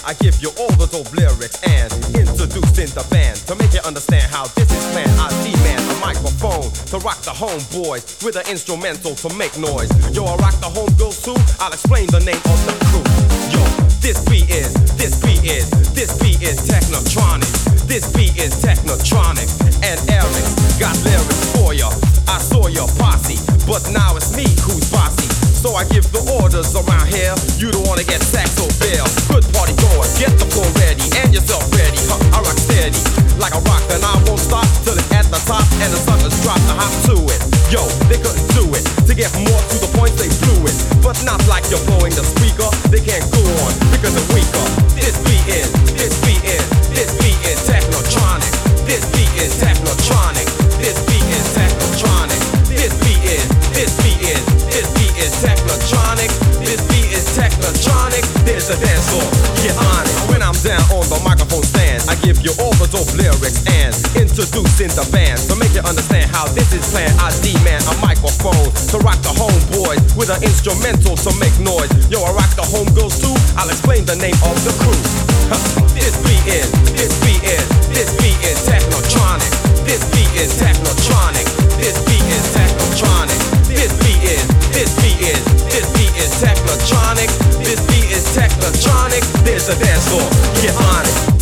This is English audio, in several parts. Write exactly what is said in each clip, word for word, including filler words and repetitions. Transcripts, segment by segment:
I give you all the dope lyrics and introducing the band to make you understand how this is planned. I demand a microphone to rock the homeboys with an instrumental to make noise. Yo, I rock the homegirls too. I'll explain the name of the crew. Yo, this beat is, this beat is, this beat is Technotronic. This beat is Technotronic, and Eric got lyrics for ya. I saw your posse, but now it's me who's bossy. So I give the orders around here. You don't wanna get saxo bill. Good party goers, get the floor ready and yourself ready. Huh, I rock steady like a rock, and I won't stop till it's at the top and the suckers drop the hop to it. Yo, they couldn't do it. To get more to the point, they blew it. But not like you're blowing the speaker. They can't go on because they're weaker. This beat is, this beat is, this beat is Technotronic. This beat is Technotronic. This beat is Technotronic. This beat is, this beat is, this beat is Technotronic. This beat is Technotronic. There's a dance floor, get on it. When I'm down on the microphone stand, I give you all the dope lyrics and introducing the band to make you understand how this is planned. I demand a microphone to rock the homeboys with an instrumental to make noise. Yo, I rock the homegirls too. I'll explain the name of the crew. Huh. This beat is, this beat is, this beat is Technotronic. This beat is Technotronic. This beat is Technotronic. This beat is, this beat is, this beat is Technotronic. This beat is Technotronic. There's a dance floor, get on it.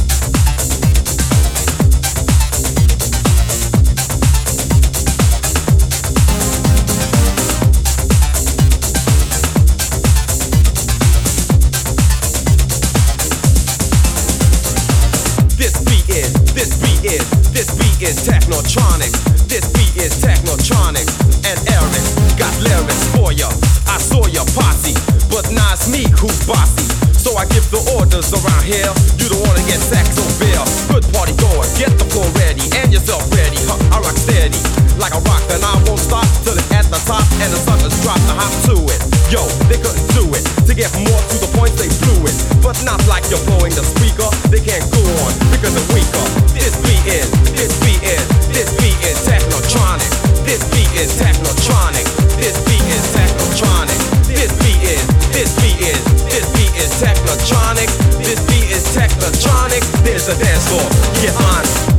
This beat is, this beat is Technotronic. This beat is Technotronic, and Eric got lyrics for ya. I saw your posse, but now it's me who's bossy. So I give the orders around here. You don't wanna get saxo bill. Good party goers, get the floor ready and yourself ready. Huh, I rock steady like a rock, and I won't stop till it's at the top and the suckers drop the hop to it. Yo, they couldn't do it. To get more to the point, they blew it. But not like you're blowing the speaker. They can't go on because they're weaker. This beat is, this beat is, this beat is Technotronic. This beat is Technotronic. This beat is Technotronic. This beat is, this beat is, this beat is Technotronic. This beat is Technotronic. There's a dance floor, get on it.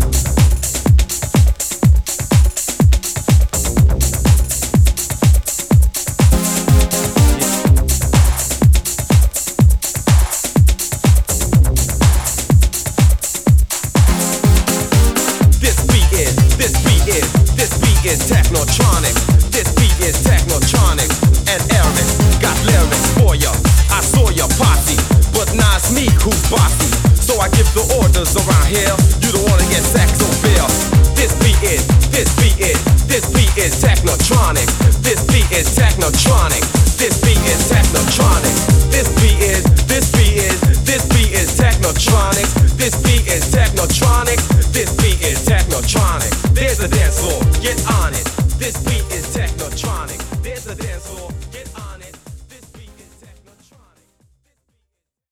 Is Technotronic. This beat is Technotronic, and Eric got lyrics for ya. I saw your posse, but now it's me who's bossy. So I give the orders around here. You don't wanna get saxo bill. This beat is, this beat is, this beat is Technotronic. This beat is Technotronic,